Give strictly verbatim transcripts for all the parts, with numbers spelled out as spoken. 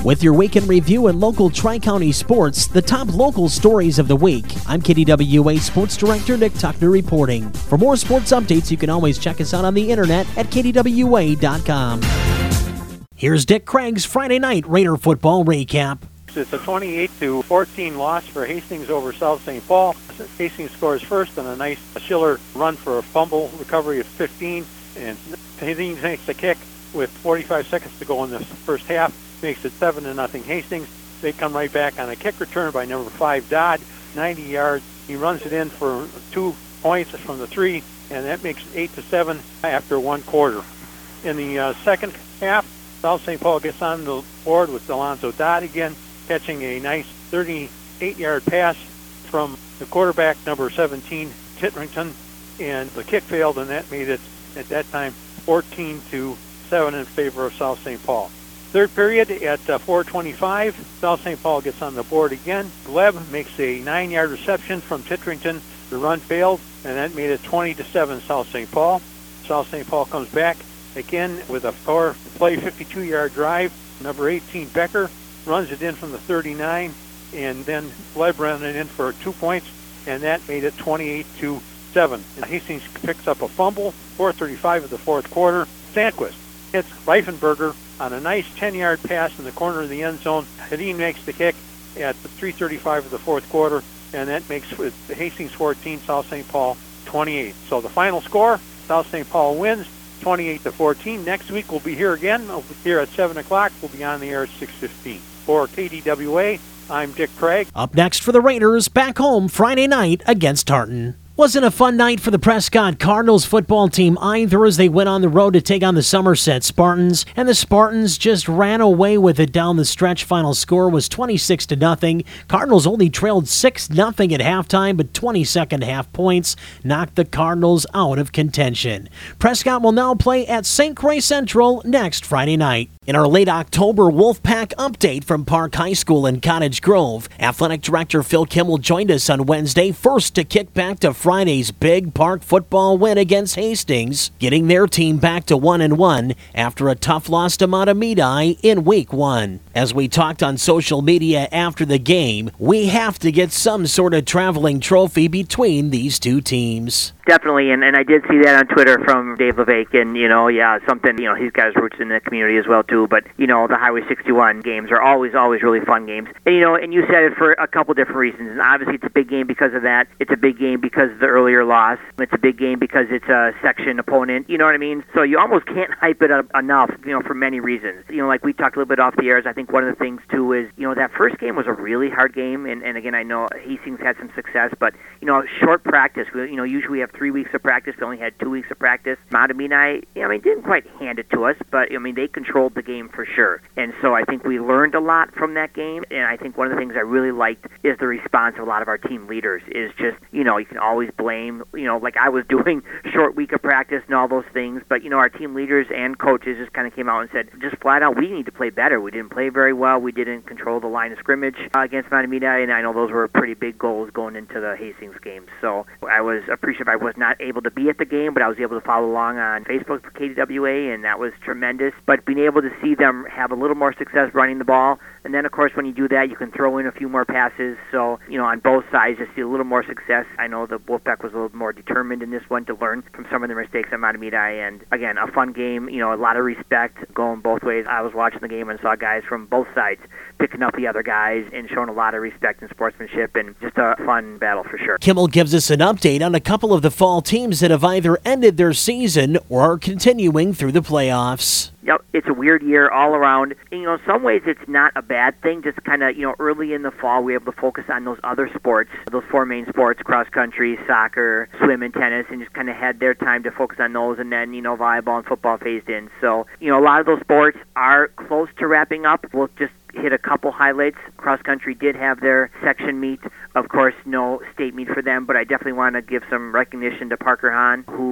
With your weekend review and local Tri-County sports, the top local stories of the week. I'm K D W A Sports Director Nick Tuckner reporting. For more sports updates, you can always check us out on the internet at K D W A dot com. Here's Dick Craig's Friday night Raider football recap. It's a twenty-eight to fourteen loss for Hastings over South Saint Paul. Hastings scores first on a nice Schiller run for a fumble recovery of fifteen, and Hastings makes the kick with forty-five seconds to go in the first half. Makes it seven to nothing Hastings. They come right back on a kick return by number five Dodd, ninety yards. He runs it in for two points from the three, and that makes it eight to seven after one quarter. In the uh, second half, South Saint Paul gets on the board with Alonzo Dodd again, catching a nice thirty-eight yard pass from the quarterback, number seventeen, Titrington, and the kick failed, and that made it, at that time, fourteen to seven in favor of South Saint Paul. Third period at uh, four twenty-five, South Saint Paul gets on the board again. Gleb makes a nine yard reception from Titrington. The run failed, and that made it twenty to seven South Saint Paul. South Saint Paul comes back again with a four-play, fifty-two yard drive. Number eighteen, Becker, runs it in from the thirty-nine, and then Gleb ran it in for two points, and that made it twenty-eight to seven. Hastings picks up a fumble, four thirty-five of the fourth quarter. Sandquist hits Reifenberger on a nice ten yard pass in the corner of the end zone. Hadeen makes the kick at the three thirty-five of the fourth quarter, and that makes Hastings fourteen, South Saint Paul twenty-eight. So the final score, South Saint Paul wins twenty-eight to fourteen. Next week we'll be here again. We'll be here at seven o'clock. We'll be on the air at six fifteen. For K D W A, I'm Dick Craig. Up next for the Raiders, back home Friday night against Tartan. Wasn't a fun night for the Prescott Cardinals football team either, as they went on the road to take on the Somerset Spartans, and the Spartans just ran away with it down the stretch. Final score was twenty-six to nothing. Cardinals only trailed six nothing at halftime, but twenty-second half points knocked the Cardinals out of contention. Prescott will now play at Saint Croix Central next Friday night. In our late October Wolfpack update from Park High School in Cottage Grove, Athletic Director Phil Kimmel joined us on Wednesday, first to kick back to Friday's big Park football win against Hastings, getting their team back to one and one after a tough loss to Matamidi in week one. As we talked on social media after the game, we have to get some sort of traveling trophy between these two teams. Definitely, and, and I did see that on Twitter from Dave LeVake, and, you know, yeah, something, you know, he's got his roots in the community as well, too, but, you know, the Highway sixty-one games are always, always really fun games. And, you know, and you said it for a couple different reasons, and obviously it's a big game because of that. It's a big game because of the earlier loss. It's a big game because it's a section opponent, you know what I mean? So you almost can't hype it up enough, you know, for many reasons. You know, like we talked a little bit off the airs, I think one of the things, too, is, you know, that first game was a really hard game, and, and again, I know Hastings had some success, but, you know, short practice. We, you know, usually we have three weeks of practice. We only had two weeks of practice. Matamidi, you know, I mean, didn't quite hand it to us, but, I mean, they controlled the game for sure. And so I think we learned a lot from that game, and I think one of the things I really liked is the response of a lot of our team leaders is just, you know, you can always blame, you know, like I was doing short week of practice and all those things, but, you know, our team leaders and coaches just kind of came out and said, just flat out, we need to play better. We didn't play very well. We didn't control the line of scrimmage uh, against Matamidi, and I know those were pretty big goals going into the Hastings game. So I was appreciative. I was not able to be at the game, but I was able to follow along on Facebook for K D W A, and that was tremendous. But being able to see them have a little more success running the ball, and then, of course, when you do that, you can throw in a few more passes. So, you know, on both sides, just see a little more success. I know the Wolfpack was a little more determined in this one to learn from some of their mistakes at Matamidi, and, again, a fun game, you know, a lot of respect going both ways. I was watching the game and saw guys from both sides picking up the other guys and showing a lot of respect and sportsmanship, and just a fun battle for sure. Kimmel gives us an update on a couple of the fall teams that have either ended their season or are continuing through the playoffs. Yep, it's a weird year all around. And, you know, in some ways it's not a bad thing. Just kind of, you know, early in the fall we were able to focus on those other sports, those four main sports, cross country, soccer, swim, and tennis, and just kind of had their time to focus on those. And then, you know, volleyball and football phased in. So, you know, a lot of those sports are close to wrapping up. We'll just hit a couple highlights. Cross country did have their section meet. Of course, no state meet for them, but I definitely want to give some recognition to Parker Hahn, who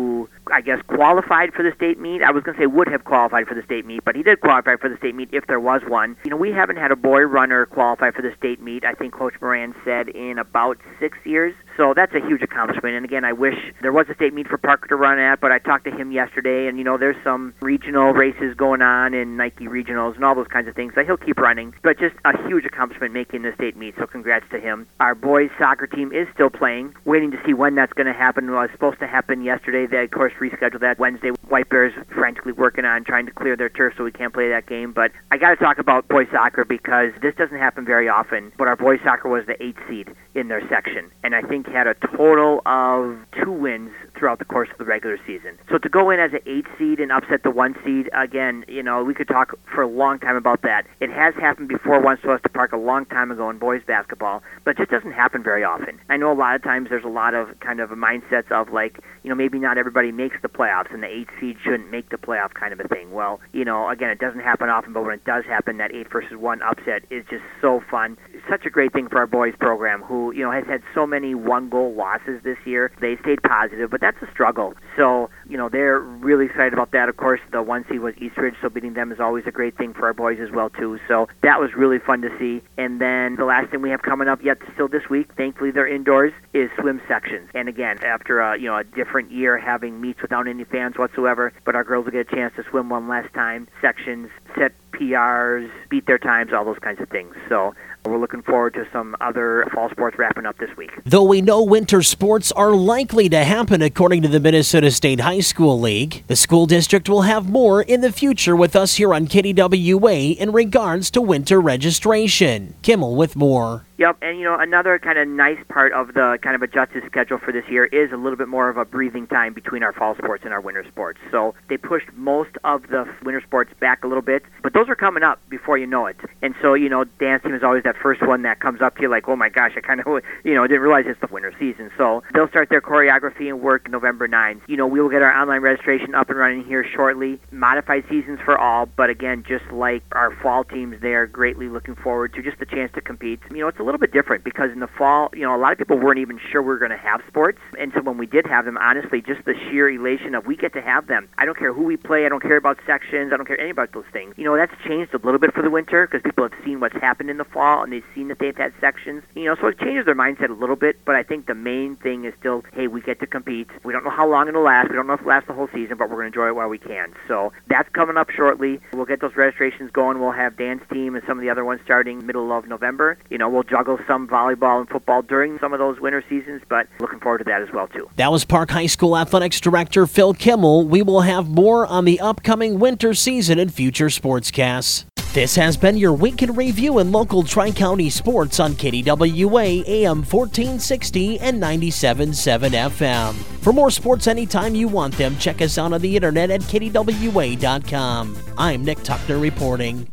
I guess, qualified for the state meet. I was going to say would have qualified for the state meet, but he did qualify for the state meet if there was one. You know, we haven't had a boy runner qualify for the state meet, I think Coach Moran said, in about six years. So that's a huge accomplishment. And again, I wish there was a state meet for Parker to run at, but I talked to him yesterday, and, you know, there's some regional races going on in Nike regionals and all those kinds of things that he'll keep running. But just a huge accomplishment making the state meet, so congrats to him. Our boys soccer team is still playing, waiting to see when that's going to happen. It was supposed to happen yesterday. They, of course, rescheduled that Wednesday. White Bears frantically working on trying to clear their turf so we can't play that game. But I got to talk about boys soccer because this doesn't happen very often. But our boys soccer was the eighth seed in their section, and I think had a total of two wins throughout the course of the regular season. So to go in as an eighth seed and upset the one seed, again, you know, we could talk for a long time about that. It has happened before once to us to Park a long time ago in boys basketball, but it just doesn't happen very often. I know a lot of times there's a lot of kind of mindsets of like, you know, maybe not everybody makes the playoffs and the eighth seed shouldn't make the playoff kind of a thing. Well, you know, again, it doesn't happen often, but when it does happen, that eight versus one upset is just so fun. It's such a great thing for our boys program who, you know, has had so many one-goal losses this year. They stayed positive, but that's a struggle. So, you know, they're really excited about that. Of course, the one seed was Eastridge, so beating them is always a great thing for our boys as well, too. So that was really fun to see. And then the last thing we have coming up yet still this week, thankfully they're indoors, is swim sections. And again, after a, you know, a different year having meets without any fans whatsoever, but our girls will get a chance to swim one last time, sections, set P Rs, beat their times, all those kinds of things. So we're looking forward to some other fall sports wrapping up this week. Though we know winter sports are likely to happen according to the Minnesota State High School League, the school district will have more in the future with us here on K D W A in regards to winter registration. Kimmel with more. Yep, and you know, another kind of nice part of the kind of adjusted schedule for this year is a little bit more of a breathing time between our fall sports and our winter sports. So they pushed most of the winter sports back a little bit, but those are coming up before you know it. And so, you know, dance team is always that first one that comes up to you like, oh my gosh, I kind of, you know, didn't realize it's the winter season. So they'll start their choreography and work November ninth. You know, we will get our online registration up and running here shortly. Modified seasons for all, but again, just like our fall teams, they are greatly looking forward to just the chance to compete. You know, it's a little bit different because in the fall, you know, a lot of people weren't even sure we were going to have sports. And so when we did have them, honestly, just the sheer elation of we get to have them. I don't care who we play. I don't care about sections. I don't care any about those things. You know, that's changed a little bit for the winter because people have seen what's happened in the fall and they've seen that they've had sections. You know, so it changes their mindset a little bit, but I think the main thing is still, hey, we get to compete. We don't know how long it'll last. We don't know if it'll last the whole season, but we're going to enjoy it while we can. So that's coming up shortly. We'll get those registrations going. We'll have dance team and some of the other ones starting middle of November. You know, we'll juggle some volleyball and football during some of those winter seasons, but looking forward to that as well, too. That was Park High School Athletics Director Phil Kimmel. We will have more on the upcoming winter season in future sportscasts. This has been your week in review in local Tri-County sports on K D W A A M fourteen sixty and ninety-seven point seven F M. For more sports anytime you want them, check us out on the internet at K D W A dot com. I'm Nick Tuckner reporting.